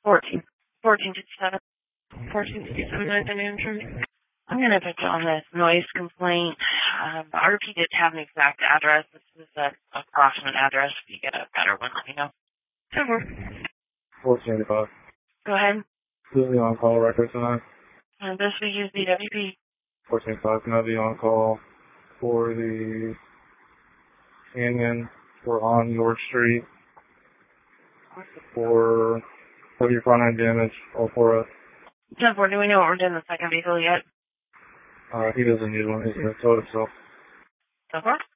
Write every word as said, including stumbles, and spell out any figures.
fourteen. fourteen fifty-seven. fourteen fifty-seven, ninth and Antrim. I'm going to put you on this noise complaint. Um, R P didn't have an exact address. This is an approximate address. If you get a better one, let me know. Over. fourteen eighty-five. Go ahead. This is the on-call record tonight. And this we use B W P. fourteen eighty-five, can I be on call for the Canyon for on York Street for heavy front end damage, all for us. ten four, do we know what we're doing in the second vehicle yet? Uh, he doesn't need one, he's going to tow himself. So far?